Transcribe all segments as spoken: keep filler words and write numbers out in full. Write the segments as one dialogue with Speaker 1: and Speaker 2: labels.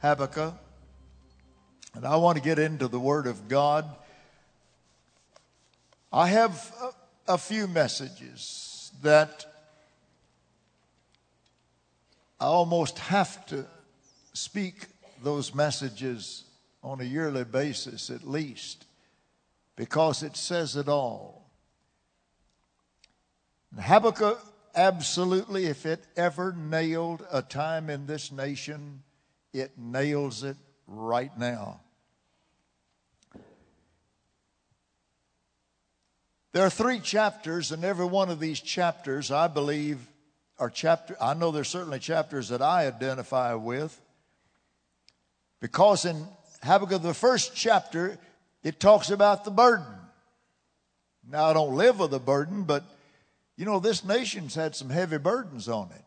Speaker 1: Habakkuk. And I want to get into the Word of God. I have a, a few messages that I almost have to speak those messages on a yearly basis at least, because it says it all. And Habakkuk, absolutely, if it ever nailed a time in this nation, it nails it right now. There are three chapters, and every one of these chapters, I believe, are chapter. I know there's certainly chapters that I identify with, because in Habakkuk, the first chapter, it talks about the burden. Now, I don't live with a burden, but you know, this nation's had some heavy burdens on it.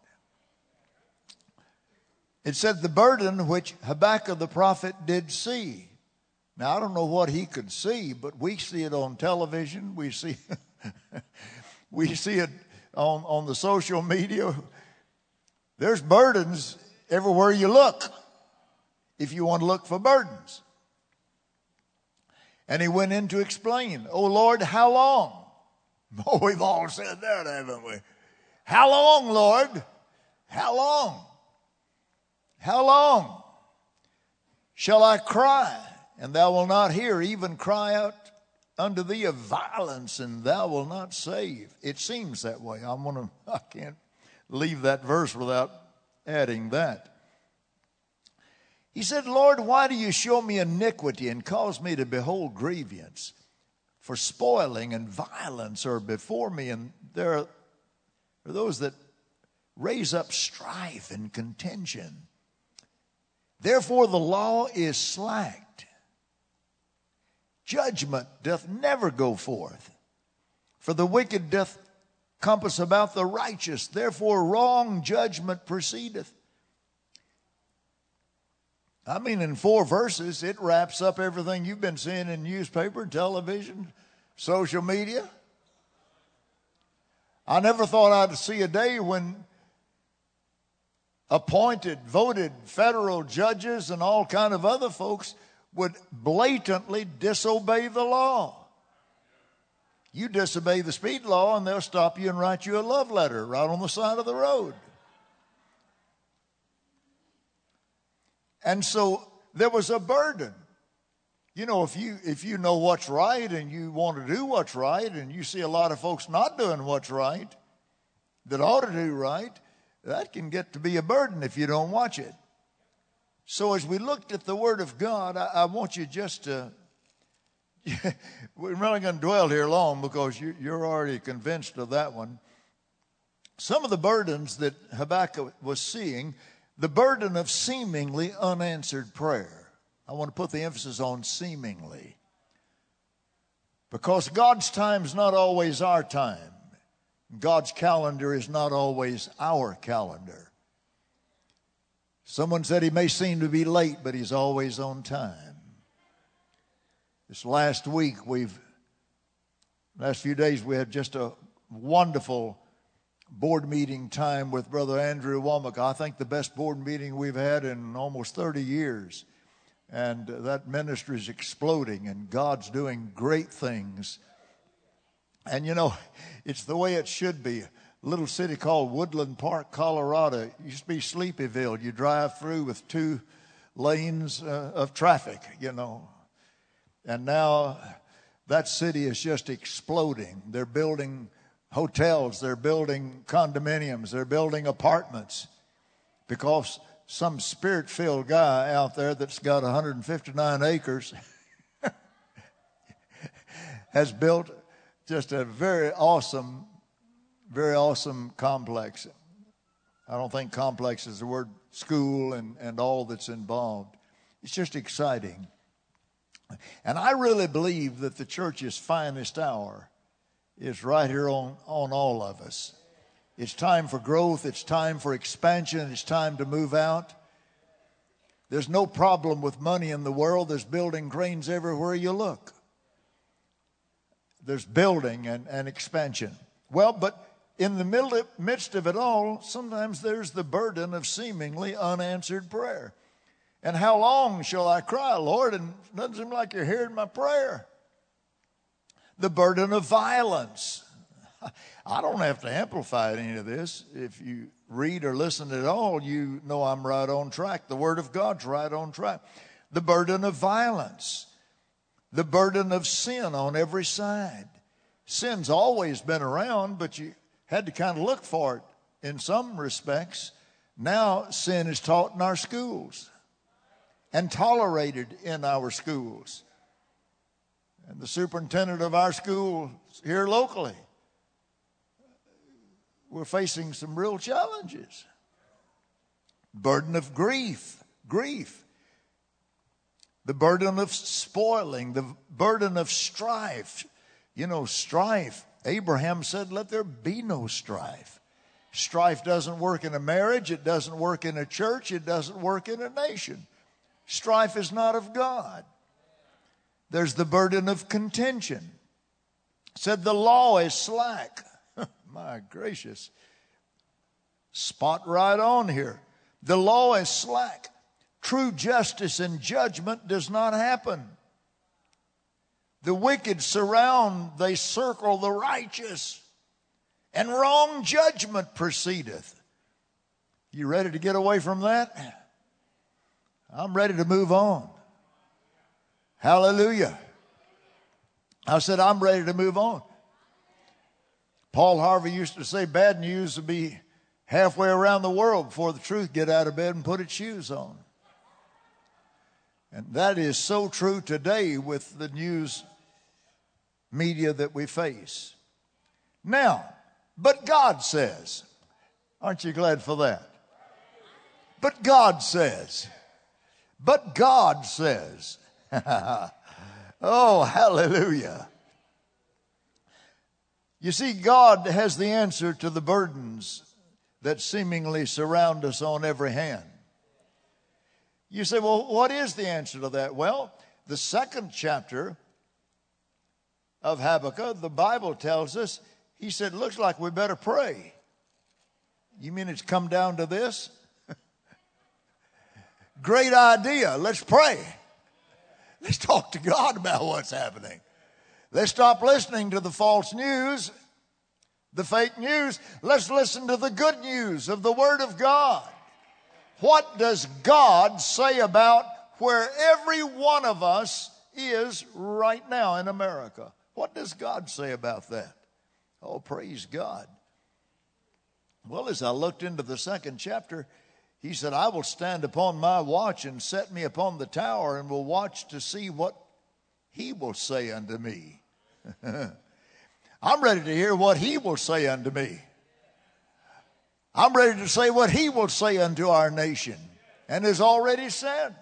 Speaker 1: It said the burden which Habakkuk the prophet did see. Now, I don't know what he could see, but we see it on television. We see we see it on, on the social media. There's burdens everywhere you look, if you want to look for burdens. And he went in to explain, "Oh Lord, how long?" Oh, we've all said that, haven't we? How long, Lord? How long? How long shall I cry, and thou wilt not hear, even cry out unto thee of violence, and thou wilt not save? It seems that way. I'm gonna, I can't leave that verse without adding that. He said, "Lord, why do you show me iniquity and cause me to behold grievance? For spoiling and violence are before me, and there are, are those that raise up strife and contention. Therefore the law is slacked. Judgment doth never go forth. For the wicked doth compass about the righteous. Therefore wrong judgment proceedeth." I mean, in four verses, it wraps up everything you've been seeing in newspaper, television, social media. I never thought I'd see a day when appointed, voted federal judges and all kind of other folks would blatantly disobey the law. You disobey the speed law and they'll stop you and write you a love letter right on the side of the road. And so there was a burden. You know, if you if you know what's right and you want to do what's right, and you see a lot of folks not doing what's right, that ought to do right, that can get to be a burden if you don't watch it. So as we looked at the Word of God, I, I want you just to, we're not going to dwell here long because you, you're already convinced of that one. Some of the burdens that Habakkuk was seeing, the burden of seemingly unanswered prayer. I want to put the emphasis on seemingly, because God's time is not always our time. God's calendar is not always our calendar. Someone said he may seem to be late, but he's always on time. This last week, we've, last few days, we had just a wonderful board meeting time with Brother Andrew Womack. I think the best board meeting we've had in almost thirty years. And that ministry is exploding, and God's doing great things. And you know, it's the way it should be. A little city called Woodland Park, Colorado. It used to be Sleepyville. You drive through with two lanes uh, of traffic, you know. And now that city is just exploding. They're building hotels, they're building condominiums, they're building apartments, because some spirit-filled guy out there that's got one hundred fifty-nine acres has built just a very awesome, very awesome complex. I don't think complex is the word, school and, and all that's involved. It's just exciting. And I really believe that the church's finest hour is right here on, on all of us. It's time for growth. It's time for expansion. It's time to move out. There's no problem with money in the world. There's building cranes everywhere you look. There's building and, and expansion. Well, but in the middle, midst of it all, sometimes there's the burden of seemingly unanswered prayer. And how long shall I cry, Lord? And it doesn't seem like you're hearing my prayer. The burden of violence. I don't have to amplify any of this. If you read or listen at all, you know I'm right on track. The Word of God's right on track. The burden of violence. The burden of sin on every side. Sin's always been around, but you had to kind of look for it in some respects. Now sin is taught in our schools and tolerated in our schools. And the superintendent of our school here locally, we're facing some real challenges. Burden of grief, grief. The burden of spoiling, the burden of strife. You know, strife. Abraham said, let there be no strife. Strife doesn't work in a marriage. It doesn't work in a church. It doesn't work in a nation. Strife is not of God. There's the burden of contention. Said the law is slack. My gracious. Spot right on here. The law is slack. True justice and judgment does not happen. The wicked surround, they circle the righteous, and wrong judgment proceedeth. You ready to get away from that? I'm ready to move on. Hallelujah. I said, I'm ready to move on. Paul Harvey used to say bad news would be halfway around the world before the truth get out of bed and put its shoes on. And that is so true today with the news media that we face. Now, but God says, aren't you glad for that? But God says, but God says, oh, hallelujah. You see, God has the answer to the burdens that seemingly surround us on every hand. You say, well, what is the answer to that? Well, the second chapter of Habakkuk, the Bible tells us, he said, looks like we better pray. You mean it's come down to this? Great idea. Let's pray. Let's talk to God about what's happening. Let's stop listening to the false news, the fake news. Let's listen to the good news of the Word of God. What does God say about where every one of us is right now in America? What does God say about that? Oh, praise God. Well, as I looked into the second chapter, he said, I will stand upon my watch and set me upon the tower and will watch to see what he will say unto me. I'm ready to hear what he will say unto me. I'm ready to say what he will say unto our nation and has already said.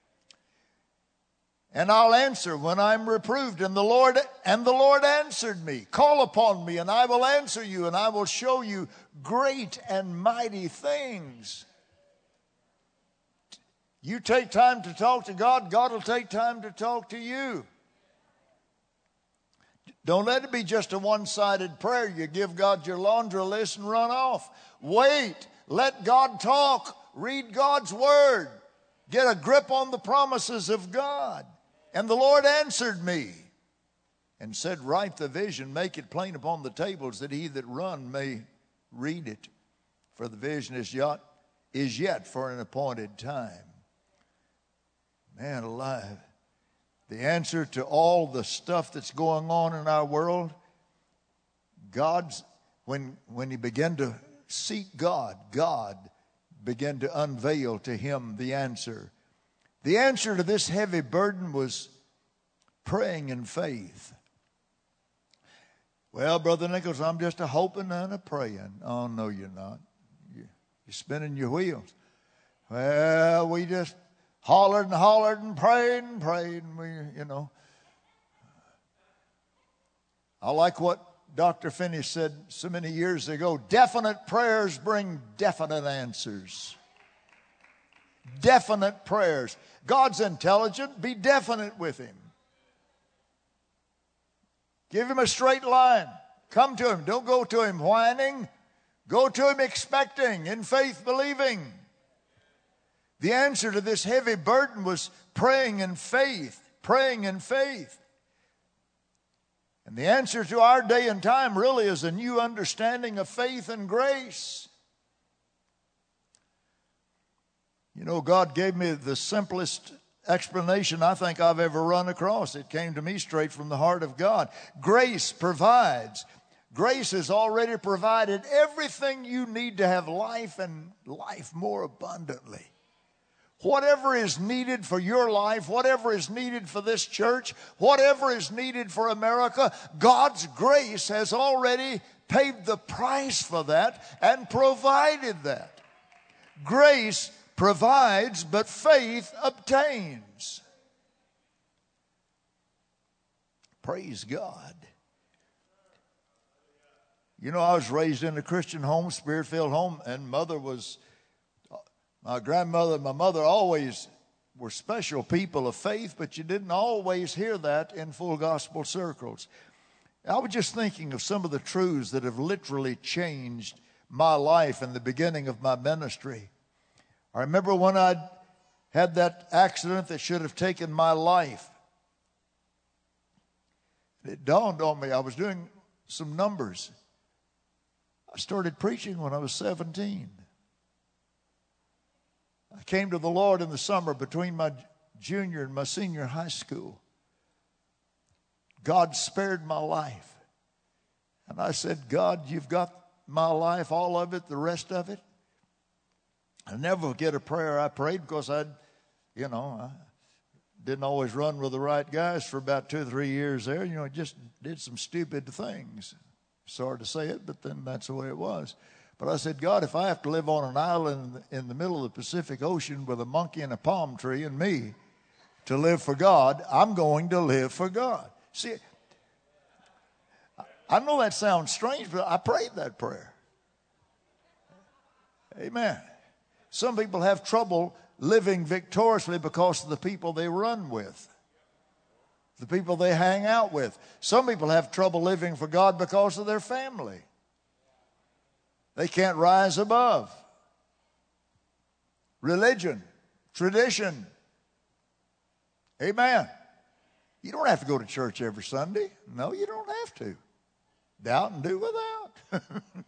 Speaker 1: And I'll answer when I'm reproved. And the Lord and the Lord answered me. Call upon me and I will answer you and I will show you great and mighty things. You take time to talk to God, God will take time to talk to you. Don't let it be just a one-sided prayer. You give God your laundry list and run off. Wait. Let God talk. Read God's word. Get a grip on the promises of God. And the Lord answered me and said, write the vision, make it plain upon the tables, that he that run may read it. For the vision is yet, is yet for an appointed time. Man alive. The answer to all the stuff that's going on in our world, God's, when, when he began to seek God, God began to unveil to him the answer. The answer to this heavy burden was praying in faith. Well, Brother Nichols, I'm just a hoping and a praying. Oh, no, you're not. You're spinning your wheels. Well, we just hollered and hollered and prayed and prayed, and we, you know. I like what Doctor Finney said so many years ago. Definite prayers bring definite answers. Definite prayers. God's intelligent. Be definite with him. Give him a straight line. Come to him. Don't go to him whining. Go to him expecting, in faith believing. The answer to this heavy burden was praying in faith, praying in faith. And the answer to our day and time really is a new understanding of faith and grace. You know, God gave me the simplest explanation I think I've ever run across. It came to me straight from the heart of God. Grace provides. Grace has already provided everything you need to have life and life more abundantly. Whatever is needed for your life, whatever is needed for this church, whatever is needed for America, God's grace has already paid the price for that and provided that. Grace provides, but faith obtains. Praise God. You know, I was raised in a Christian home, Spirit-filled home, and mother was, my grandmother and my mother always were special people of faith, but you didn't always hear that in full gospel circles. I was just thinking of some of the truths that have literally changed my life in the beginning of my ministry. I remember when I had that accident that should have taken my life. It dawned on me, I was doing some numbers. I started preaching when I was seventeen. I came to the Lord in the summer between my junior and my senior high school. God spared my life. And I said, God, you've got my life, all of it, the rest of it. I never forget a prayer I prayed because I'd, you know, I didn't always run with the right guys for about two or three years there. You know, just did some stupid things. Sorry to say it, but then that's the way it was. But I said, God, if I have to live on an island in the middle of the Pacific Ocean with a monkey and a palm tree and me to live for God, I'm going to live for God. See, I know that sounds strange, but I prayed that prayer. Amen. Some people have trouble living victoriously because of the people they run with, the people they hang out with. Some people have trouble living for God because of their family. They can't rise above religion, tradition. Amen. You don't have to go to church every Sunday. No, you don't have to. Doubt and do without.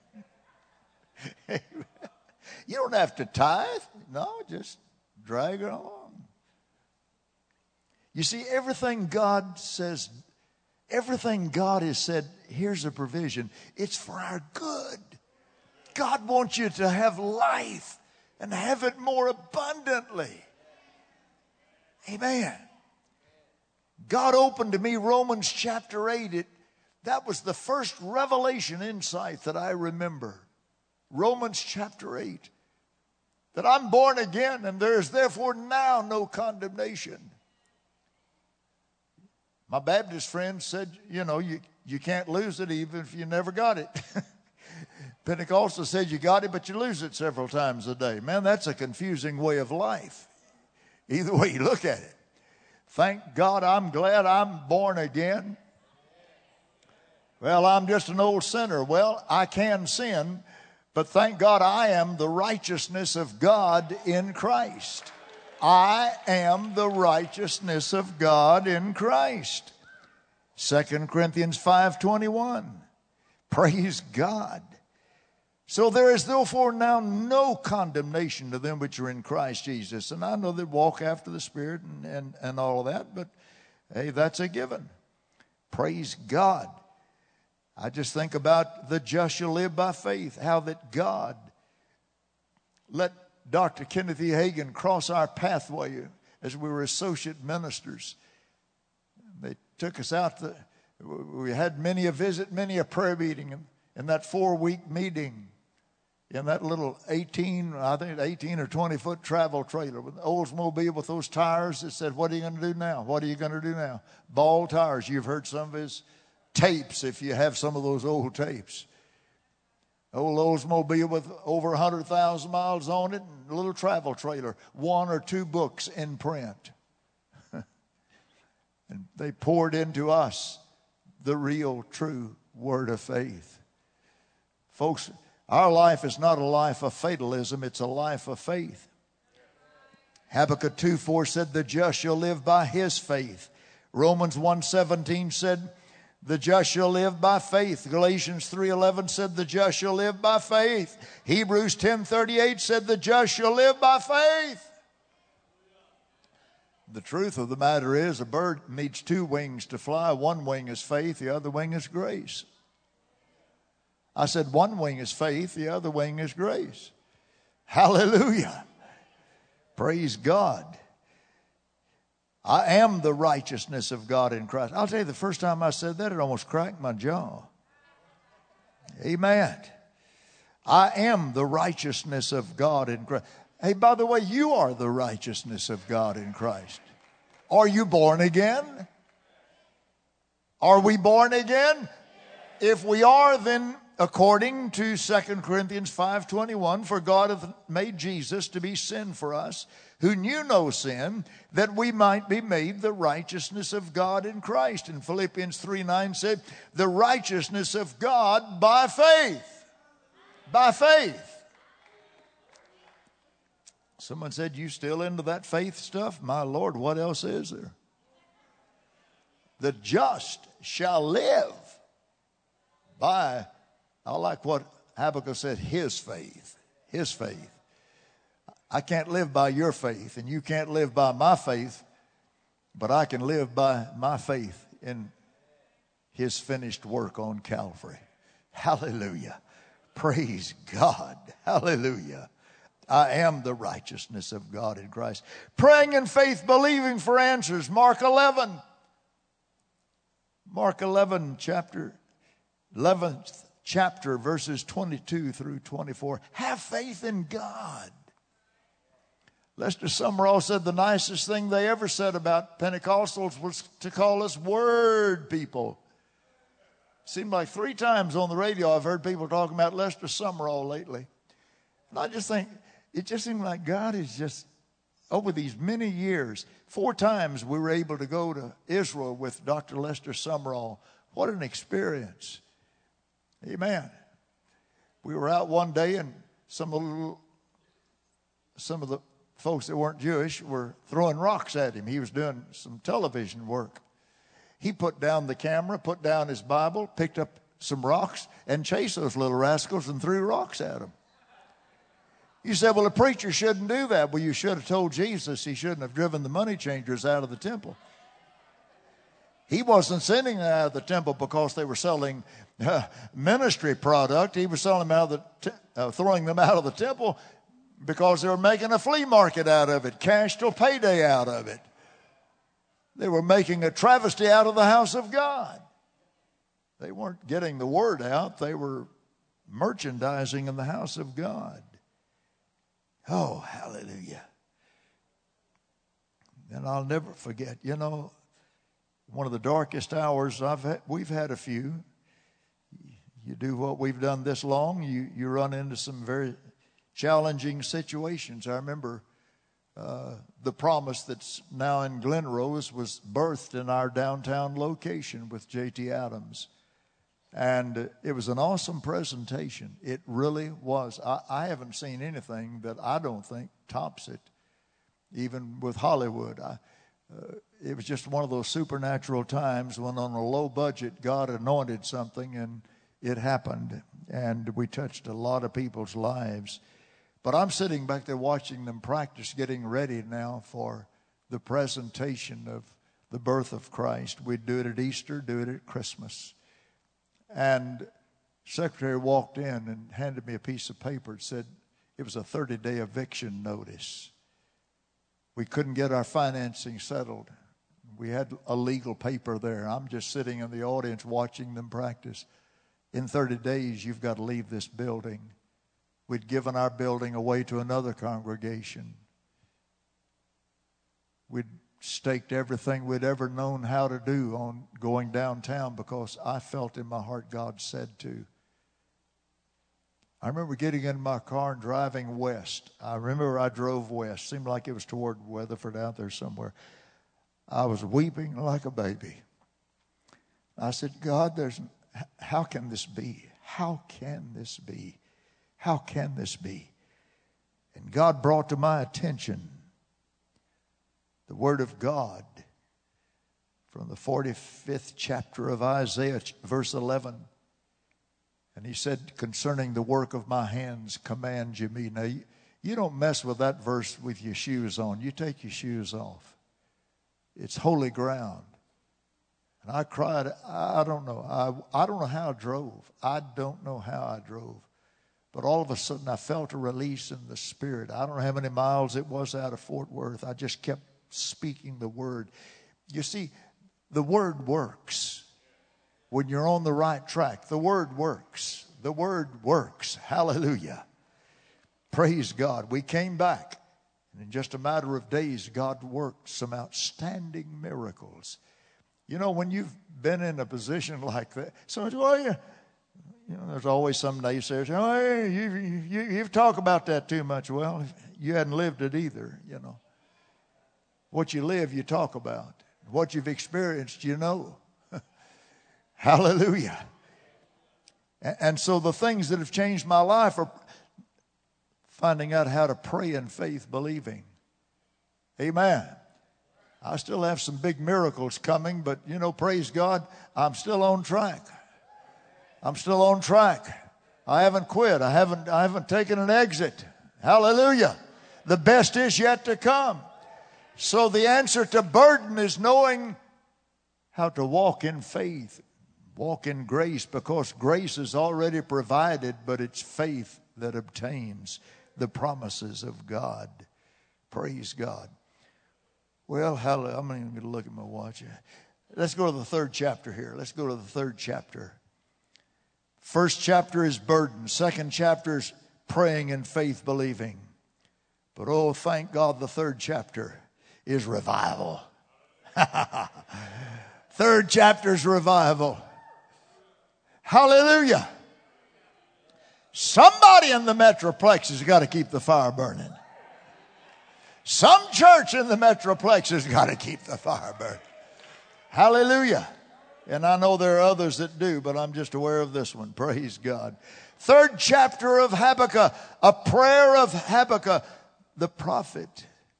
Speaker 1: You don't have to tithe. No, just drag it along. You see, everything God says, everything God has said, here's a provision. It's for our good. God wants you to have life and have it more abundantly. Amen. God opened to me Romans chapter eight. It, that was the first revelation insight that I remember. Romans chapter eight. That I'm born again and there is therefore now no condemnation. My Baptist friend said, you know, you, you can't lose it even if you never got it. Pentecostal said you got it, but you lose it several times a day. Man, that's a confusing way of life. Either way you look at it. Thank God, I'm glad I'm born again. Well, I'm just an old sinner. Well, I can sin, but thank God I am the righteousness of God in Christ. I am the righteousness of God in Christ. Second Corinthians five twenty-one. Praise God. So there is therefore now no condemnation to them which are in Christ Jesus. And I know they walk after the Spirit and, and, and all of that, but hey, that's a given. Praise God. I just think about the just shall live by faith, how that God let Doctor Kenneth E. Hagin cross our pathway as we were associate ministers. They took us out. The, we had many a visit, many a prayer meeting. And in that four-week meeting, in that little eighteen, I think eighteen or twenty foot travel trailer with Oldsmobile with those tires that said, what are you going to do now? What are you going to do now? Ball tires. You've heard some of his tapes if you have some of those old tapes. Old Oldsmobile with over one hundred thousand miles on it, and a little travel trailer, one or two books in print. And they poured into us the real, true word of faith. Folks, our life is not a life of fatalism, it's a life of faith. Habakkuk two four said, the just shall live by his faith. Romans one seventeen said, the just shall live by faith. Galatians three eleven said, the just shall live by faith. Hebrews ten thirty-eight said, the just shall live by faith. The truth of the matter is, a bird needs two wings to fly. One wing is faith, the other wing is grace. I said one wing is faith, the other wing is grace. Hallelujah. Praise God. I am the righteousness of God in Christ. I'll tell you, the first time I said that, it almost cracked my jaw. Amen. I am the righteousness of God in Christ. Hey, by the way, you are the righteousness of God in Christ. Are you born again? Are we born again? If we are, then according to Second Corinthians five twenty-one, for God hath made Jesus to be sin for us, who knew no sin, that we might be made the righteousness of God in Christ. And Philippians three nine said, the righteousness of God by faith. By faith. Someone said, you still into that faith stuff? My Lord, what else is there? The just shall live by, I like what Habakkuk said, his faith. His faith. I can't live by your faith, and you can't live by my faith, but I can live by my faith in his finished work on Calvary. Hallelujah. Praise God. Hallelujah. I am the righteousness of God in Christ. Praying in faith, believing for answers. Mark eleven. Mark eleven, chapter, eleventh chapter, verses twenty-two through twenty-four. Have faith in God. Lester Sumrall said the nicest thing they ever said about Pentecostals was to call us word people. Seemed like three times on the radio I've heard people talking about Lester Sumrall lately. And I just think, it just seemed like God is just, over these many years, four times we were able to go to Israel with Doctor Lester Sumrall. What an experience. Amen. We were out one day and some of the, some of the folks that weren't Jewish were throwing rocks at him. He was doing some television work. He put down the camera, put down his Bible, picked up some rocks, and chased those little rascals and threw rocks at them. You said, well, a preacher shouldn't do that. Well, you should have told Jesus he shouldn't have driven the money changers out of the temple. He wasn't sending them out of the temple because they were selling uh, ministry product. He was selling them out of the te- uh, throwing them out of the temple because they were making a flea market out of it, cash till payday out of it. They were making a travesty out of the house of God. They weren't getting the word out. They were merchandising in the house of God. Oh, hallelujah. And I'll never forget, you know, one of the darkest hours I've had, we've had a few. You do what we've done this long, you, you run into some very challenging situations. I remember uh, the promise that's now in Glen Rose was birthed in our downtown location with J T Adams. And it was an awesome presentation. It really was. I, I haven't seen anything that I don't think tops it, even with Hollywood. I, uh, it was just one of those supernatural times when on a low budget, God anointed something and it happened. And we touched a lot of people's lives. But I'm sitting back there watching them practice, getting ready now for the presentation of the birth of Christ. We'd do it at Easter, do it at Christmas. And secretary walked in and handed me a piece of paper. It said it was a thirty-day eviction notice. We couldn't get our financing settled. We had a legal paper there. I'm just sitting in the audience watching them practice. In thirty days, you've got to leave this building. We'd given our building away to another congregation. We'd staked everything we'd ever known how to do on going downtown because I felt in my heart God said to. I remember getting in my car and driving west. I remember I drove west. Seemed like it was toward Weatherford out there somewhere. I was weeping like a baby. I said, God, there's how can this be? How can this be? How can this be? And God brought to my attention Word of God from the forty-fifth chapter of Isaiah, verse eleven. And he said, concerning the work of my hands, command you me. Now, you, you don't mess with that verse with your shoes on. You take your shoes off. It's holy ground. And I cried, I don't know. I, I don't know how I drove. I don't know how I drove. But all of a sudden, I felt a release in the Spirit. I don't know how many miles it was out of Fort Worth. I just kept speaking the Word. You see, the Word works. When you're on the right track, the Word works. The Word works. Hallelujah. Praise God. We came back. And in just a matter of days, God worked some outstanding miracles. You know, when you've been in a position like that, someone says, well, yeah. You know, there's always some naysayers. Oh, hey, you, you, you've talked about that too much. Well, you hadn't lived it either, you know. What you live, you talk about. What you've experienced, you know. Hallelujah. And so the things that have changed my life are finding out how to pray in faith, believing. Amen. I still have some big miracles coming, but, you know, praise God, I'm still on track. I'm still on track. I haven't quit. I haven't, I haven't taken an exit. Hallelujah. The best is yet to come. So the answer to burden is knowing how to walk in faith, walk in grace, because grace is already provided, but it's faith that obtains the promises of God. Praise God. Well, hallelujah. I'm not even going to look at my watch. Let's go to the third chapter here. Let's go to the third chapter. First chapter is burden. Second chapter is praying in faith, believing. But oh, thank God, the third chapter is revival. Third chapter is revival. Hallelujah. Somebody in the Metroplex has got to keep the fire burning. Some church in the Metroplex has got to keep the fire burning. Hallelujah. And I know there are others that do, but I'm just aware of this one. Praise God. Third chapter of Habakkuk, a prayer of Habakkuk, the prophet.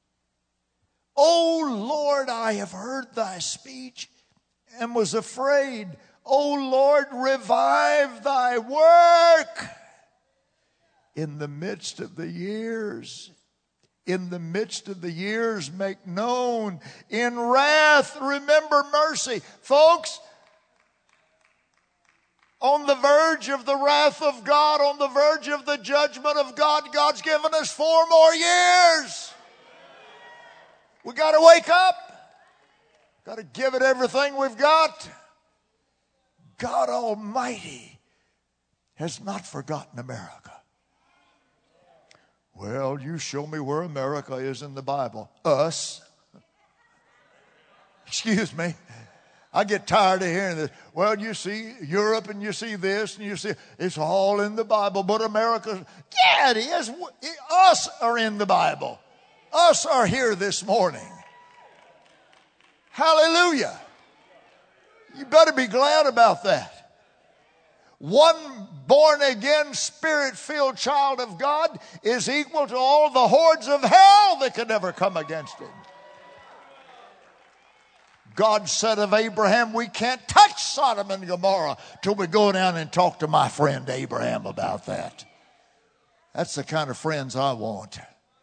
Speaker 1: O Lord, I have heard thy speech and was afraid. O Lord, revive thy work in the midst of the years. In the midst of the years, make known. In wrath, remember mercy. Folks, on the verge of the wrath of God, on the verge of the judgment of God, God's given us four more years. We got to wake up. Got to give it everything we've got. God Almighty has not forgotten America. Well, you show me where America is in the Bible. Us. Excuse me. I get tired of hearing this. Well, you see Europe and you see this and you see, it's all in the Bible. But America, yeah, it is. Us are in the Bible. Us are here this morning. Hallelujah. You better be glad about that. One born-again, spirit-filled child of God is equal to all the hordes of hell that could ever come against him. God said of Abraham, we can't touch Sodom and Gomorrah till we go down and talk to my friend Abraham about that. That's the kind of friends I want.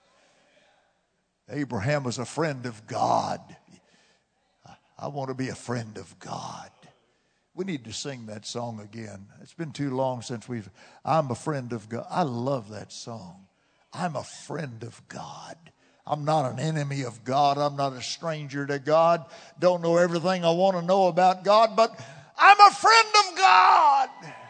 Speaker 1: Abraham was a friend of God. I want to be a friend of God. We need to sing that song again. It's been too long since we've, I'm a friend of God. I love that song. I'm a friend of God. I'm not an enemy of God. I'm not a stranger to God. Don't know everything I want to know about God, but I'm a friend of God.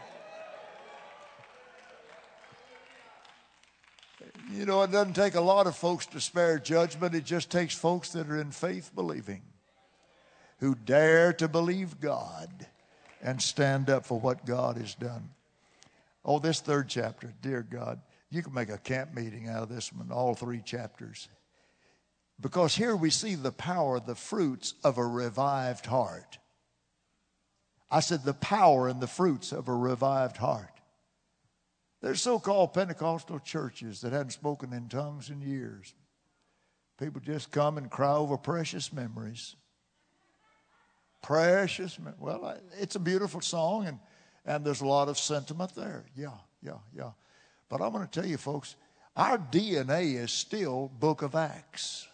Speaker 1: You know, it doesn't take a lot of folks to spare judgment. It just takes folks that are in faith believing, who dare to believe God and stand up for what God has done. Oh, this third chapter, dear God, you can make a camp meeting out of this one, all three chapters. Because here we see the power, the fruits of a revived heart. I said the power and the fruits of a revived heart. There's so-called Pentecostal churches that hadn't spoken in tongues in years. People just come and cry over precious memories. Precious, well, it's a beautiful song, and, and there's a lot of sentiment there. Yeah, yeah, yeah. But I'm going to tell you, folks, our D N A is still Book of Acts.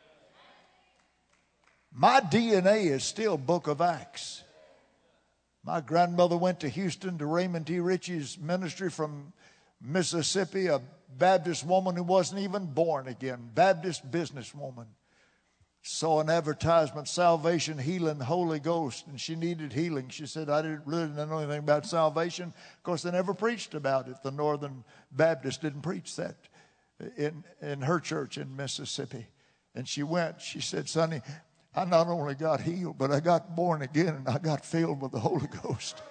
Speaker 1: My D N A is still Book of Acts. My grandmother went to Houston to Raymond T. Ritchie's ministry from Mississippi, a Baptist woman who wasn't even born again, Baptist businesswoman. Saw an advertisement, salvation, healing, Holy Ghost, and she needed healing. She said, I didn't really know anything about salvation. Of course, they never preached about it. The Northern Baptists didn't preach that in, in her church in Mississippi. And she went, she said, Sonny, I not only got healed, but I got born again and I got filled with the Holy Ghost.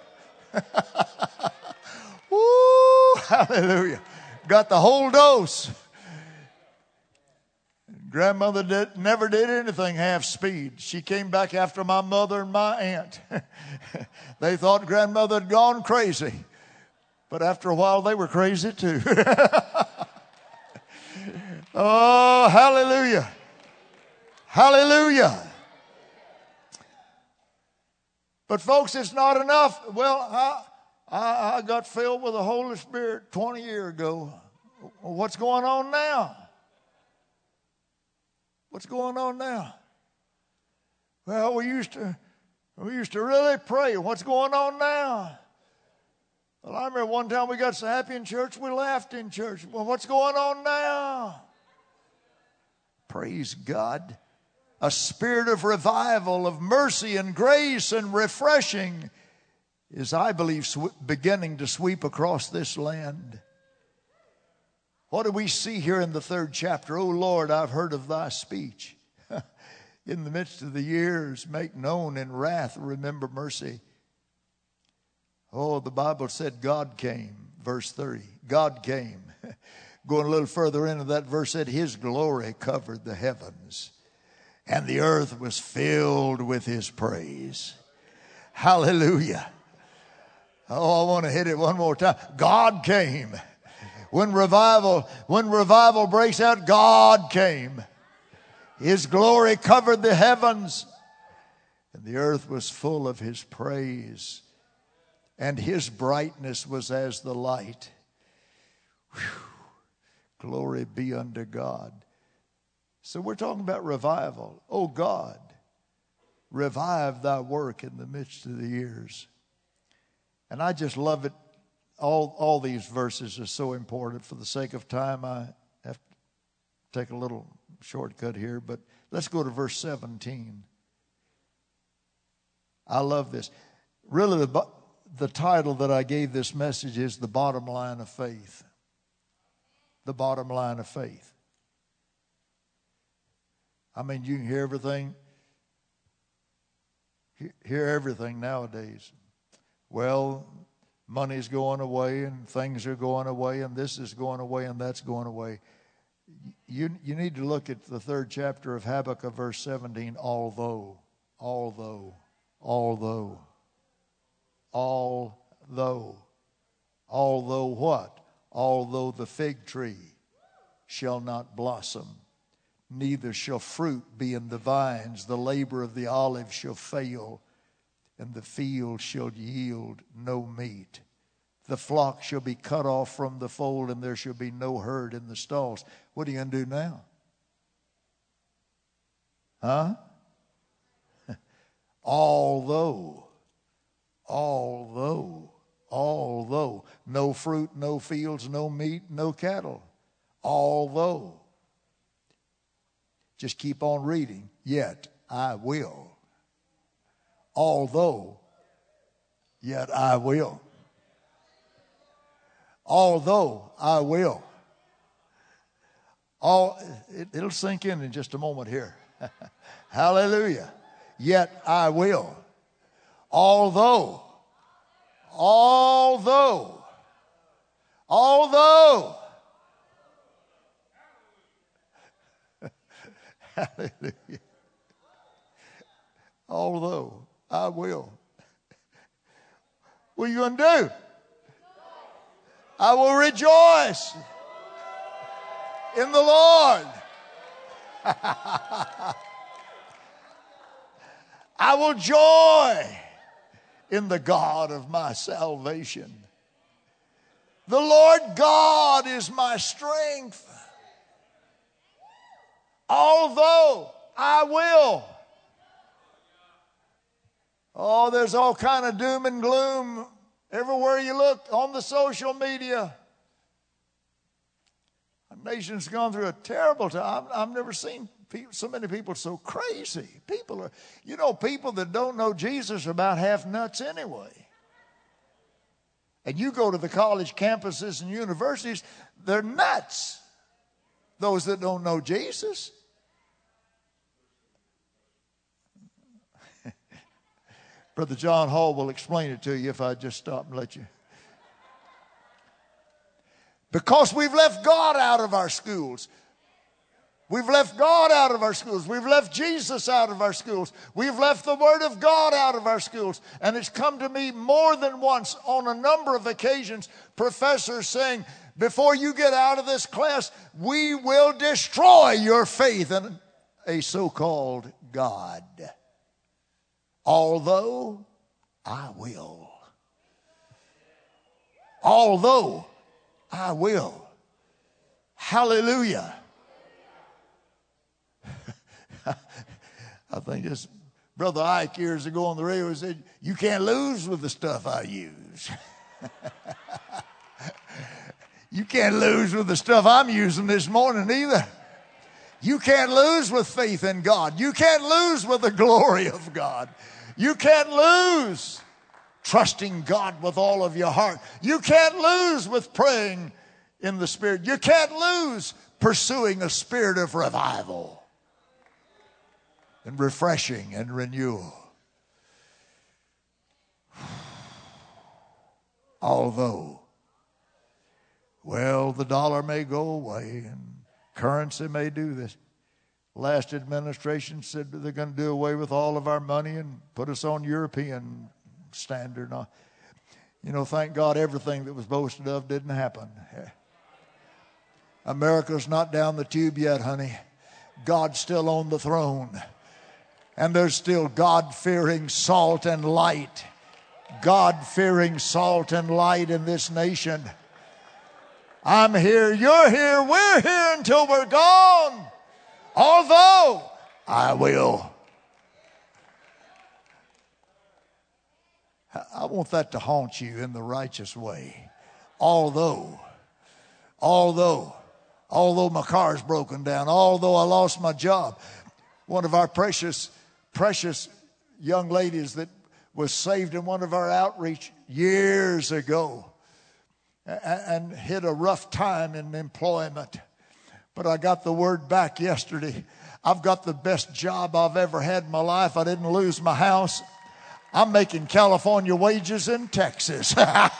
Speaker 1: Woo, hallelujah. Got the whole dose. Grandmother did, never did anything half speed. She came back after my mother and my aunt. They thought grandmother had gone crazy. But after a while, they were crazy too. Oh, hallelujah. Hallelujah. But folks, it's not enough. Well, I, I, I got filled with the Holy Spirit twenty years ago. What's going on now? What's going on now? Well, we used to, we used to really pray. What's going on now? Well, I remember one time we got so happy in church, we laughed in church. Well, what's going on now? Praise God. A spirit of revival, of mercy and grace and refreshing is, I believe, sw- beginning to sweep across this land. What do we see here in the third chapter? O Lord, I've heard of thy speech. In the midst of the years, make known in wrath, remember mercy. Oh, the Bible said God came, verse thirty. God came. Going a little further into that verse, said his glory covered the heavens, and the earth was filled with his praise. Hallelujah. Oh, I want to hit it one more time. God came. When revival, when revival breaks out, God came. His glory covered the heavens, and the earth was full of his praise, and his brightness was as the light. Whew. Glory be unto God. So we're talking about revival. Oh God, revive thy work in the midst of the years. And I just love it. All, all these verses are so important. For the sake of time, I have to take a little shortcut here, but let's go to verse seventeen. I love this. Really, the, the title that I gave this message is The Bottom Line of Faith. The bottom line of faith. I mean, you can hear everything, hear everything nowadays. Well, money's going away and things are going away and this is going away and that's going away. You, you need to look at the third chapter of Habakkuk, verse seventeen. Although, although, although, although, although what? Although the fig tree shall not blossom, neither shall fruit be in the vines, the labor of the olive shall fail, and the field shall yield no meat. The flock shall be cut off from the fold, and there shall be no herd in the stalls. What are you going to do now? Huh? although, although, although, no fruit, no fields, no meat, no cattle. Although. Just keep on reading. Yet I will. Although, yet I will. Although I will. All, it, it'll sink in in just a moment here. Hallelujah. Yet I will. Although, although, although, hallelujah. Although I will. What are you going to do? I will rejoice in the Lord. I will joy in the God of my salvation. The Lord God is my strength. Although I will. Oh, there's all kind of doom and gloom everywhere you look on the social media. Our nation's gone through a terrible time. I've, I've never seen people, so many people so crazy. People are, you know, people that don't know Jesus are about half nuts anyway. And you go to the college campuses and universities, they're nuts. Those that don't know Jesus. Brother John Hall will explain it to you if I just stop and let you. Because we've left God out of our schools. We've left God out of our schools. We've left Jesus out of our schools. We've left the Word of God out of our schools. And it's come to me more than once on a number of occasions, professors saying, before you get out of this class, we will destroy your faith in a so-called God. Although I will. Although I will. Hallelujah. I think this Brother Ike years ago on the radio said, you can't lose with the stuff I use. You can't lose with the stuff I'm using this morning either. You can't lose with faith in God. You can't lose with the glory of God. You can't lose trusting God with all of your heart. You can't lose with praying in the Spirit. You can't lose pursuing a spirit of revival and refreshing and renewal. Although, well, the dollar may go away and currency may do this. Last administration said they're going to do away with all of our money and put us on European standard. You know, thank God everything that was boasted of didn't happen. America's not down the tube yet, honey. God's still on the throne. And there's still God-fearing salt and light. God-fearing salt and light in this nation. I'm here, you're here, we're here until we're gone. Although I will. I want that to haunt you in the righteous way. Although, although, although my car's broken down, although I lost my job. One of our precious, precious young ladies that was saved in one of our outreach years ago and hit a rough time in employment. But I got the word back yesterday. I've got the best job I've ever had in my life. I didn't lose my house. I'm making California wages in Texas.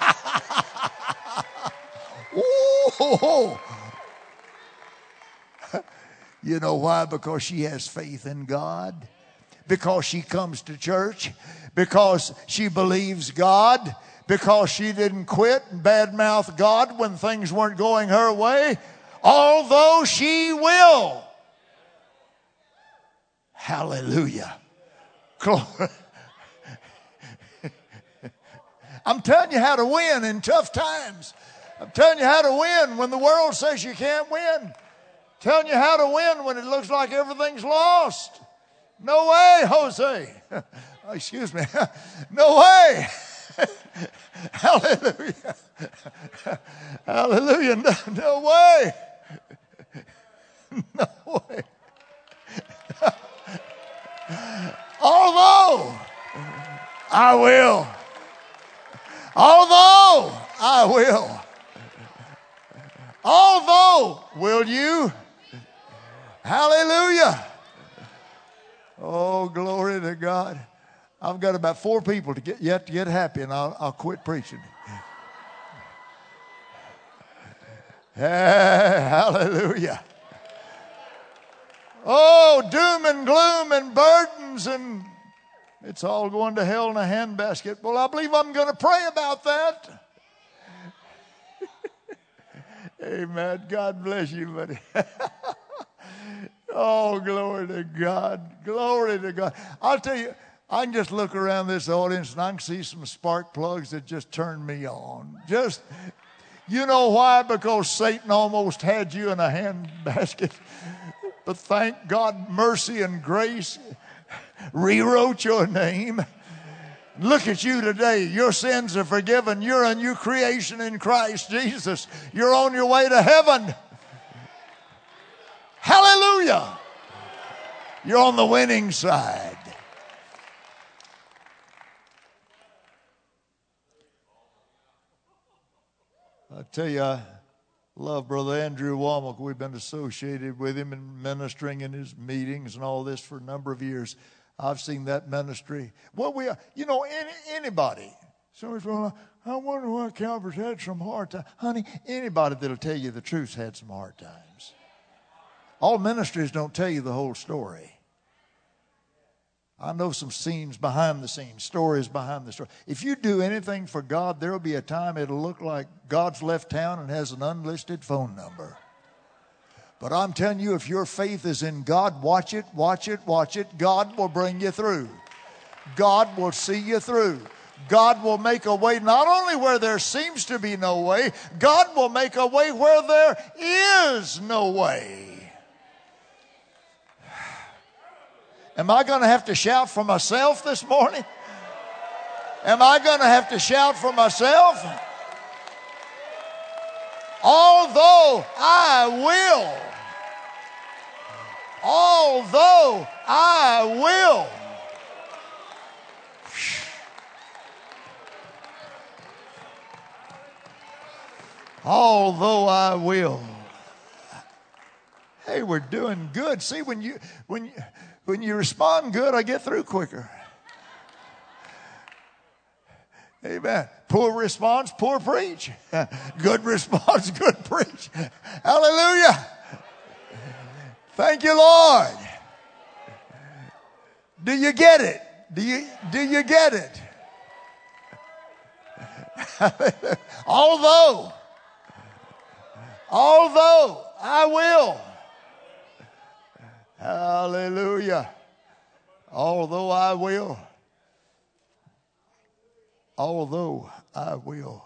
Speaker 1: Ooh. You know why? Because she has faith in God. Because she comes to church. Because she believes God. Because she didn't quit and badmouth God when things weren't going her way. Although she will. Hallelujah. Glory. I'm telling you how to win in tough times. I'm telling you how to win when the world says you can't win. I'm telling you how to win when it looks like everything's lost. No way, Jose. Oh, excuse me. No way. Hallelujah. Hallelujah. No, no way. No way. Although I will. Although I will. Although, will you? Hallelujah. Oh, glory to God. I've got about four people to get yet to get happy, and I'll, I'll quit preaching. Hallelujah. Oh, doom and gloom and burdens, and it's all going to hell in a handbasket. Well, I believe I'm going to pray about that. Amen. God bless you, buddy. Oh, glory to God. Glory to God. I'll tell you, I can just look around this audience and I can see some spark plugs that just turn me on. Just, you know why? Because Satan almost had you in a handbasket. But thank God, mercy and grace rewrote your name. Look at you today. Your sins are forgiven. You're a new creation in Christ Jesus. You're on your way to heaven. Hallelujah. You're on the winning side. I tell you, I love Brother Andrew Womack. We've been associated with him and ministering in his meetings and all this for a number of years. I've seen that ministry. Well, we are, you know, any, anybody. Somebody's going, I wonder why Calvary's had some hard times. Honey, anybody that'll tell you the truth had some hard times. All ministries don't tell you the whole story. I know some scenes behind the scenes, stories behind the story. If you do anything for God, there will be a time it'll look like God's left town and has an unlisted phone number. But I'm telling you, if your faith is in God, watch it, watch it, watch it. God will bring you through. God will see you through. God will make a way not only where there seems to be no way, God will make a way where there is no way. Am I going to have to shout for myself this morning? Am I going to have to shout for myself? Although I will, although I will, although I will. Hey, we're doing good. See, when you when you when you respond good, I get through quicker. Amen. Poor response, poor preach. Good response, good preach. Hallelujah. Thank you, Lord. Do you get it? Do you do you get it? although, although I will. Hallelujah. Although I will. Although I will.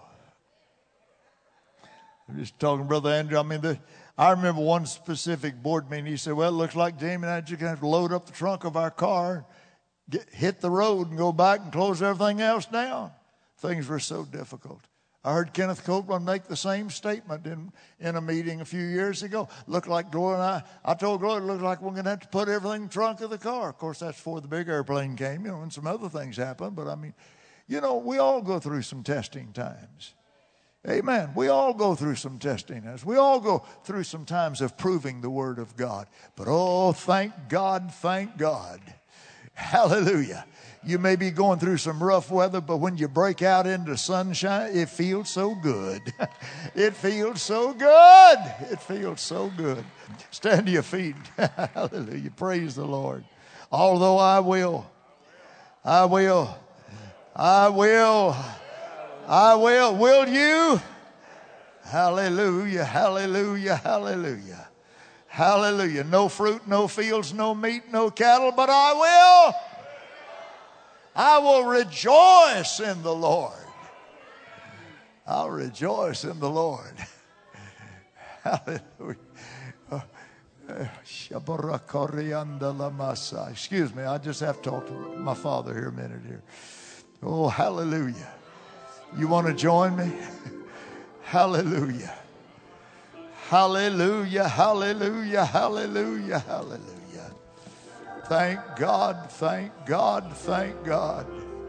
Speaker 1: I'm just talking to Brother Andrew. I mean, the, I remember one specific board meeting. He said, well, it looks like Jamie and I are just going to have to load up the trunk of our car, get, hit the road and go back and close everything else down. Things were so difficult. I heard Kenneth Copeland make the same statement in, in a meeting a few years ago. Looked like Gloria and I, I told Gloria it looked like we're going to have to put everything in the trunk of the car. Of course, that's before the big airplane came, you know, and some other things happened. But I mean, you know, we all go through some testing times. Amen. We all go through some testing times. We all go through some times of proving the Word of God. But oh, thank God, thank God. Hallelujah. You may be going through some rough weather, but when you break out into sunshine, it feels so good. It feels so good. It feels so good. Stand to your feet. Hallelujah. Praise the Lord. Although I will, I will, I will, I will. Will you? Hallelujah, hallelujah, hallelujah. Hallelujah. No fruit, no fields, no meat, no cattle, but I will. I will rejoice in the Lord. I'll rejoice in the Lord. Hallelujah. Excuse me, I just have to talk to my father here a minute here. Oh, hallelujah. You want to join me? Hallelujah. Hallelujah, hallelujah, hallelujah, hallelujah. Thank God, thank God, thank God.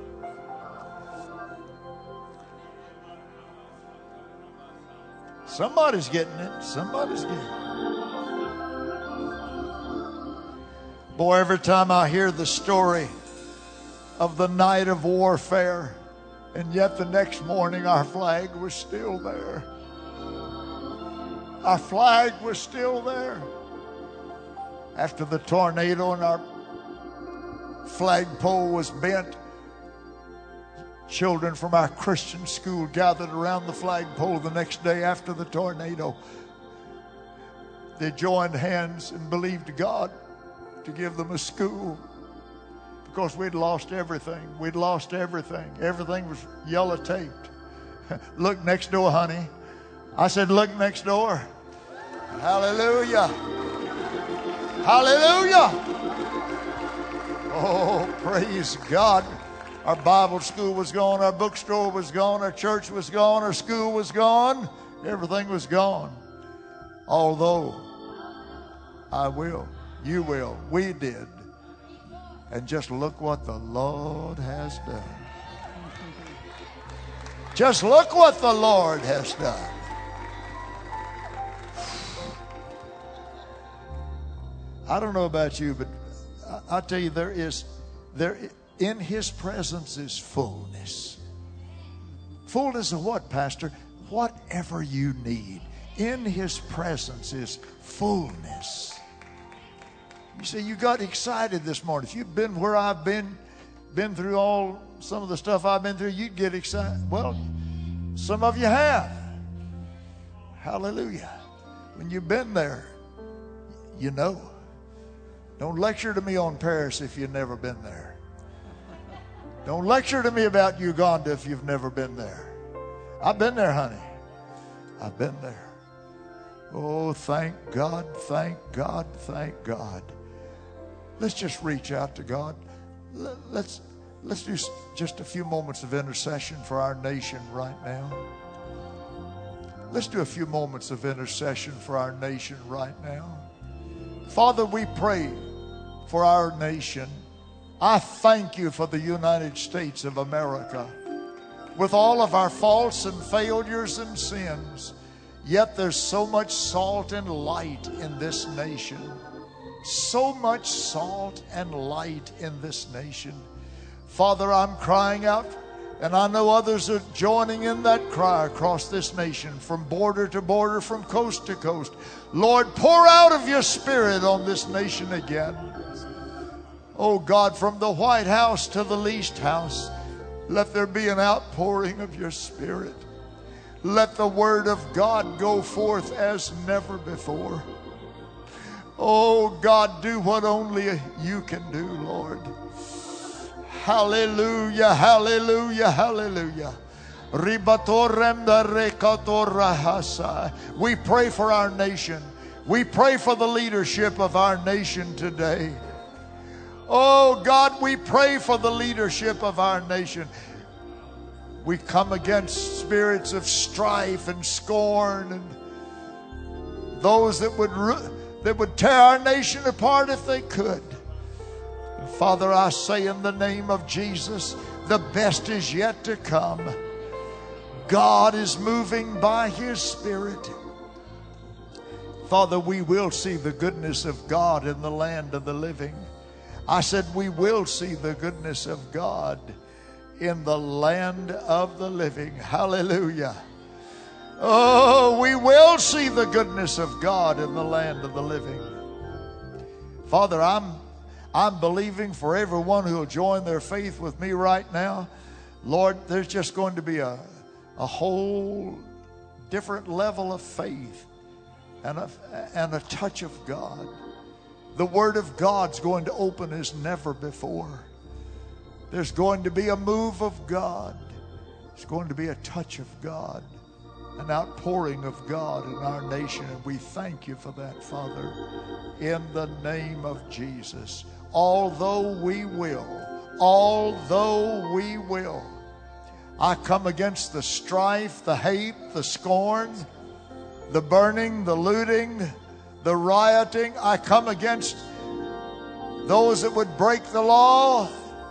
Speaker 1: Somebody's getting it. Somebody's getting it. Boy, every time I hear the story of the night of warfare, and yet the next morning our flag was still there. Our flag was still there. After the tornado and our flagpole was bent, children from our Christian school gathered around the flagpole the next day after the tornado. they joined hands and believed God to give them a school, because we'd lost everything. We'd lost everything. Everything was yellow taped. Look next door, honey. I said, look next door. Hallelujah. Hallelujah. Oh, praise God. Our Bible school was gone. Our bookstore was gone. Our church was gone. Our school was gone. Everything was gone. Although I will, you will, we did. And just look what the Lord has done. Just look what the Lord has done. I don't know about you, but I, I tell you, there is, there in His presence is fullness. Fullness of what, Pastor? Whatever you need. In His presence is fullness. You see, you got excited this morning. If you've been where I've been, been through all some of the stuff I've been through, you'd get excited. Well, some of you have. Hallelujah. When you've been there, you know. Don't lecture to me on Paris if you've never been there. Don't lecture to me about Uganda if you've never been there. I've been there, honey. I've been there. Oh, thank God, thank God, thank God. Let's just reach out to God. Let's, let's do just a few moments of intercession for our nation right now. Let's do a few moments of intercession for our nation right now. Father, we pray for our nation. I thank you for the United States of America. With all of our faults and failures and sins, yet there's so much salt and light in this nation. So much salt and light in this nation. Father, I'm crying out, and I know others are joining in that cry across this nation, from border to border, from coast to coast. Lord, pour out of your Spirit on this nation again. Oh God, from the White House to the least house, let there be an outpouring of your Spirit. Let the word of God go forth as never before. Oh God, do what only you can do, Lord. Hallelujah, hallelujah, hallelujah. We pray for our nation. We pray for the leadership of our nation today. Oh God, we pray for the leadership of our nation. We come against spirits of strife and scorn and those that would that would tear our nation apart if they could. Father, I say in the name of Jesus, the best is yet to come. God is moving by His Spirit. Father, we will see the goodness of God in the land of the living. I said we will see the goodness of God in the land of the living. Hallelujah. Oh, we will see the goodness of God in the land of the living. Father, I'm I'm believing for everyone who will join their faith with me right now. Lord, there's just going to be a, a whole different level of faith and a, and a touch of God. The Word of God's going to open as never before. There's going to be a move of God. There's going to be a touch of God, an outpouring of God in our nation. And we thank you for that, Father, in the name of Jesus. Although we will, although we will, I come against the strife, the hate, the scorn, the burning, the looting, the rioting. I come against those that would break the law.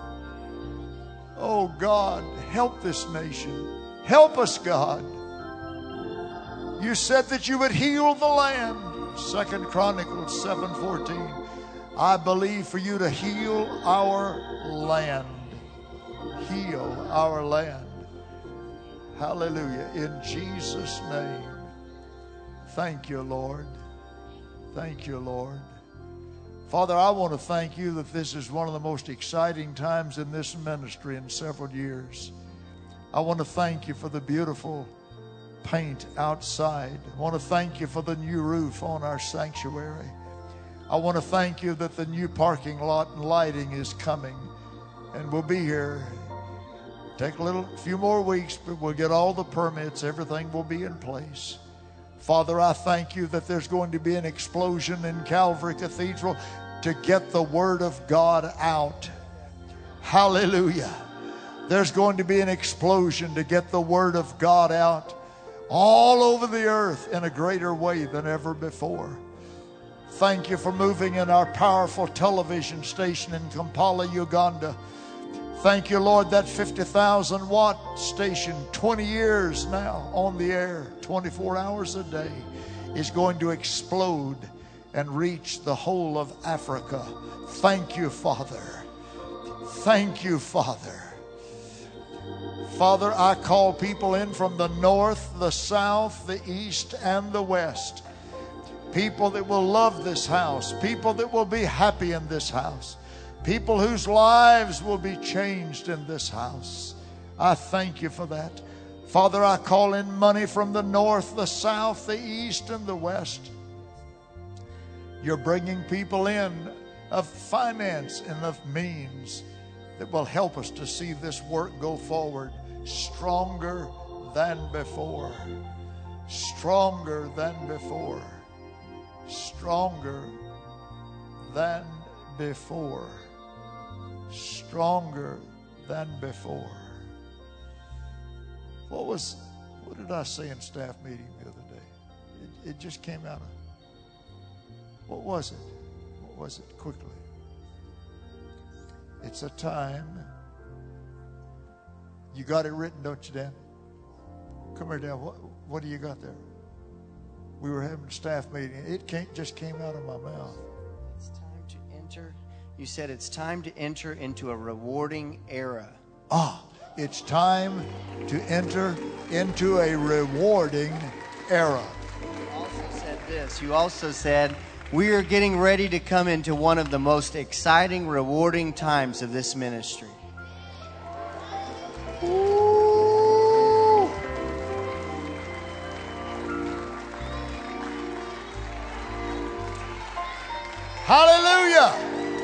Speaker 1: Oh God, help this nation. Help us, God. You said that you would heal the land. Second Chronicles seven fourteen. I believe for you to heal our land. Heal our land. Hallelujah. In Jesus' name. Thank you, Lord. Thank you, Lord. Father, I want to thank you that this is one of the most exciting times in this ministry in several years. I want to thank you for the beautiful paint outside. I want to thank you for the new roof on our sanctuary. I want to thank you that the new parking lot and lighting is coming, and we'll be here. Take a little, few more weeks, but we'll get all the permits. Everything will be in place. Father, I thank you that there's going to be an explosion in Calvary Cathedral to get the Word of God out. Hallelujah. There's going to be an explosion to get the Word of God out all over the earth in a greater way than ever before. Thank you for moving in our powerful television station in Kampala, Uganda. Thank you, Lord, that fifty thousand watt station, twenty years now on the air, twenty-four hours a day, is going to explode and reach the whole of Africa. Thank you, Father. Thank you, Father. Father, I call people in from the north, the south, the east, and the west. People that will love this house. People that will be happy in this house. People whose lives will be changed in this house. I thank you for that. Father, I call in money from the north, the south, the east, and the west. You're bringing people in of finance and of means that will help us to see this work go forward stronger than before. Stronger than before. Stronger than before. Stronger than before. What was, what did I say in staff meeting the other day? It, it just came out of, what was it? What was it? Quickly. It's a time. You got it written, don't you, Dan? Come here, Dan. What, what do you got there? We were having a staff meeting. It came, just came out of my mouth.
Speaker 2: It's time to enter. You said it's time to enter into a rewarding era.
Speaker 1: Ah, it's time to enter into a rewarding era.
Speaker 2: You also said this. You also said, we are getting ready to come into one of the most exciting, rewarding times of this ministry.
Speaker 1: Ooh. Hallelujah.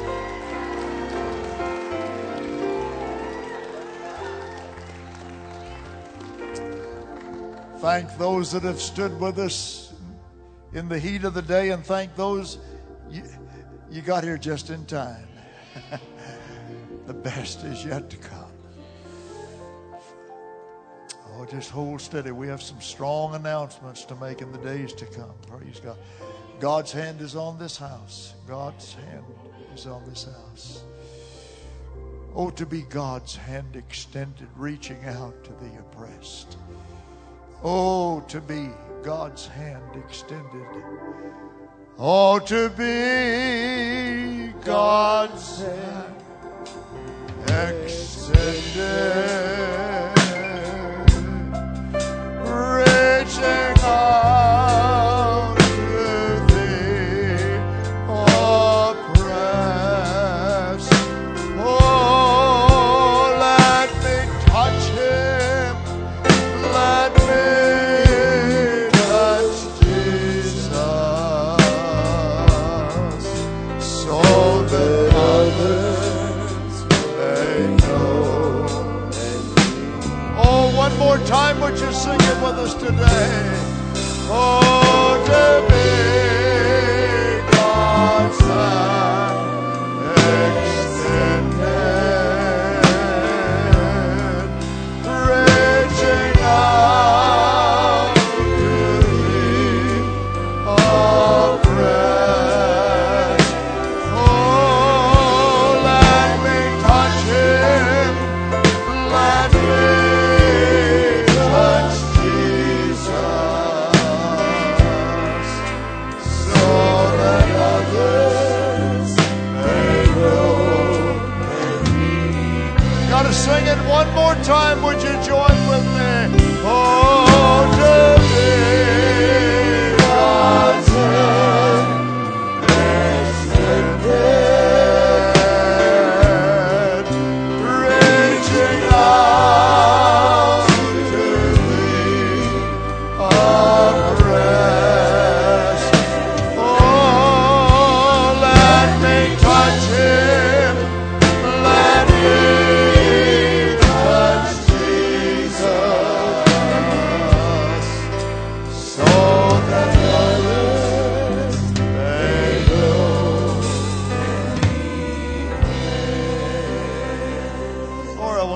Speaker 1: Thank those that have stood with us in the heat of the day, and thank those you, you got here just in time. The best is yet to come. Oh, just hold steady. We have some strong announcements to make in the days to come. Praise God. God's hand is on this house. God's hand is on this house. Oh, to be God's hand extended, reaching out to the oppressed. Oh, to be God's hand extended. Oh, to be God's hand extended, reaching out to the oppressed. Oh, let me touch him. Let me touch Jesus, so that others may know. Oh, one more time, would you sing it with us today? Oh, to be God's hand extended, reaching out to the oppressed. Oh, let me touch him. Let me touch Jesus, so that others may know. Gotta sing it one more time. Would you join with me? Oh, to be God's hand extended, reaching out to the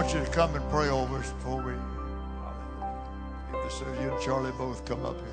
Speaker 1: want you to come and pray over us before we get this. You and Charlie both come up here.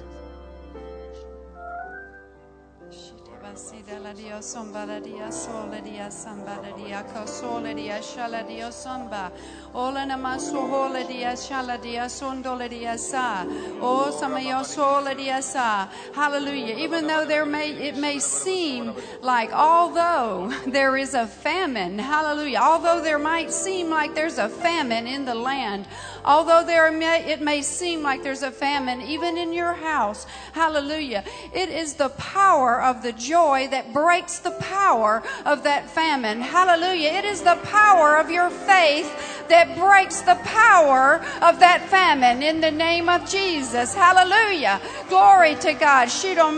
Speaker 3: Sida la dia somba la dia sole dia samba la dia kosole dia shala dia somba ola namaso hola dia shala dia sondo la dia sa o samayo sole dia sa. Hallelujah. Even though there may it may seem like although there is a famine, hallelujah, although there might seem like there's a famine in the land, although there may, it may seem like there's a famine even in your house, hallelujah, it is the power of the joy that breaks the power of that famine. Hallelujah. It is the power of your faith that breaks the power of that famine in the name of Jesus. Hallelujah. Glory to God.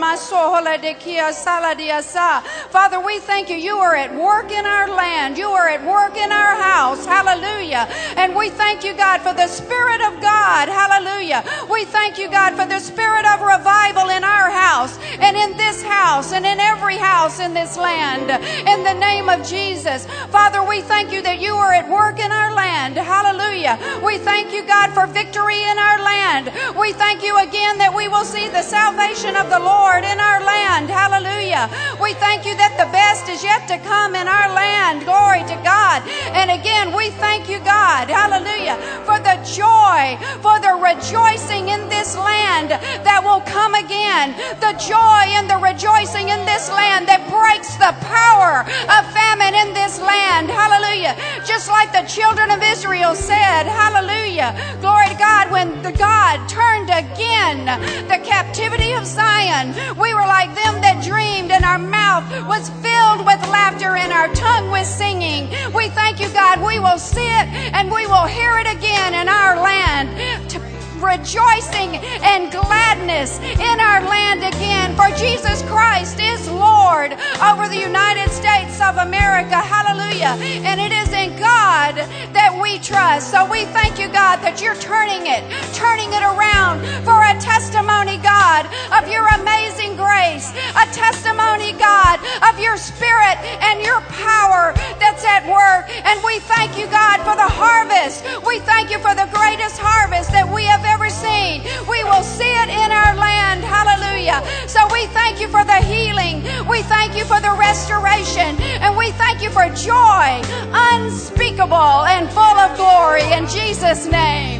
Speaker 3: Father, we thank you. You are at work in our land. You are at work in our house. Hallelujah. And we thank you, God, for the Spirit of God. Hallelujah. We thank you, God, for the Spirit of revival in our house and in this house and in every house in this land. In the name of Jesus. Father, we thank you that you are at work in our land. Hallelujah. We thank you, God, for victory in our land. We thank you again that we will see the salvation of the Lord in our land. Hallelujah. We thank you that the best is yet to come in our land. Glory to God. And again, we thank you, God. Hallelujah. For the joy, for the rejoicing in this land that will come again. The joy and the rejoicing in this land that breaks the power of famine in this land. Hallelujah. Just like the children of Israel said, hallelujah, glory to God, when the God turned again the captivity of Zion, we were like them that dreamed, and our mouth was filled with laughter and our tongue was singing. We thank you, God, we will see it and we will hear it again in our land. To rejoicing and gladness in our land again, for Jesus Christ is Lord over the United States of America. Hallelujah. And it is in God that we trust. So we thank you, God, that you're turning it, turning it around for a testimony, God, of your amazing grace, a testimony, God, of your Spirit and your power that's at work. And we thank you, God, for the harvest. We thank you for the greatest harvest that we have ever seen. We will see it in our land. Hallelujah. So we thank you for the healing. We thank you for the restoration. And we thank you for joy unspeakable and full of glory in Jesus' name.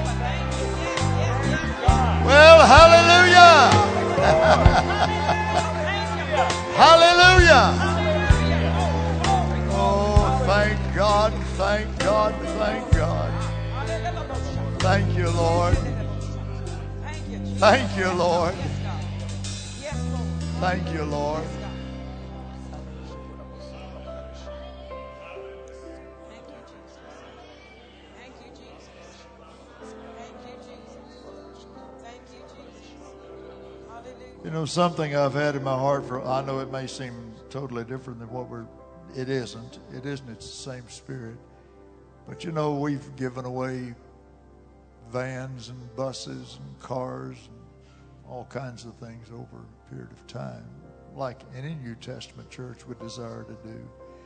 Speaker 1: Well, hallelujah. Hallelujah. Oh, thank God, thank God, thank God. Thank you, Lord. Thank you, Lord. Thank you, Lord. You know, something I've had in my heart for, I know it may seem totally different than what we're, it isn't. It isn't. It's the same spirit. But you know, we've given away vans and buses and cars and all kinds of things over a period of time, like any New Testament church would desire to do.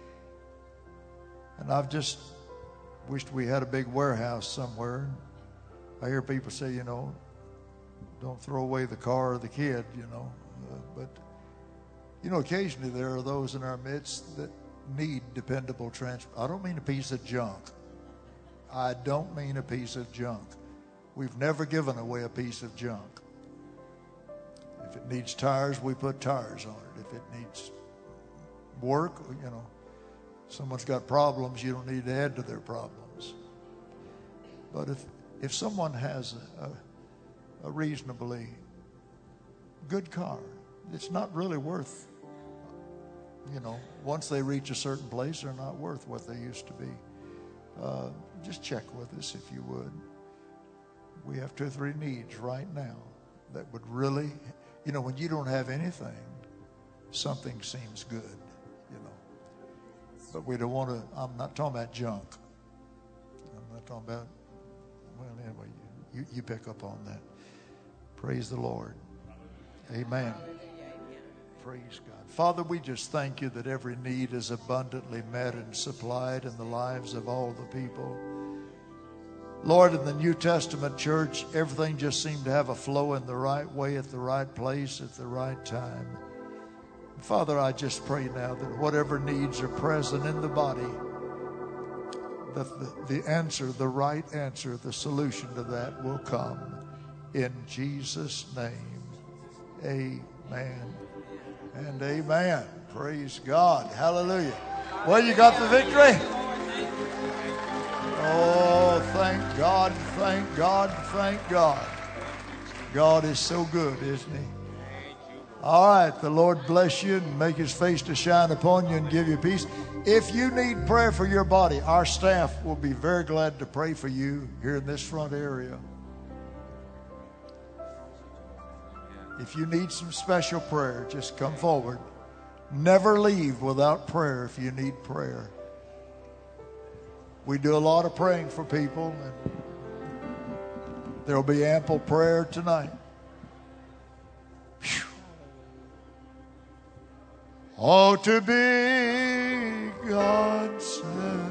Speaker 1: And I've just wished we had a big warehouse somewhere. I hear people say, you know, don't throw away the car or the kid, you know. Uh, but, you know, occasionally there are those in our midst that need dependable transport. I don't mean a piece of junk. I don't mean a piece of junk. We've never given away a piece of junk. If it needs tires, we put tires on it. If it needs work, you know, someone's got problems, you don't need to add to their problems. But if if someone has a, a a reasonably good car, it's not really worth, you know, once they reach a certain place, they're not worth what they used to be. Uh, just check with us if you would. We have two or three needs right now that would really, you know, when you don't have anything, something seems good, you know. But we don't want to, I'm not talking about junk. I'm not talking about, well, anyway, you, you pick up on that. Praise the Lord. Amen. Praise God. Father, we just thank you that every need is abundantly met and supplied in the lives of all the people. Lord, in the New Testament church, everything just seemed to have a flow in the right way, at the right place, at the right time. Father, I just pray now that whatever needs are present in the body, that the, the answer, the right answer, the solution to that will come. In Jesus' name, amen and amen. Praise God. Hallelujah. Well, you got the victory. Oh, thank God, thank God, thank God. God is so good, isn't He? All right, the Lord bless you and make His face to shine upon you and give you peace. If you need prayer for your body, our staff will be very glad to pray for you here in this front area. If you need some special prayer, just come forward. Never leave without prayer if you need prayer. We do a lot of praying for people, and there will be ample prayer tonight. Whew. Oh, to be God's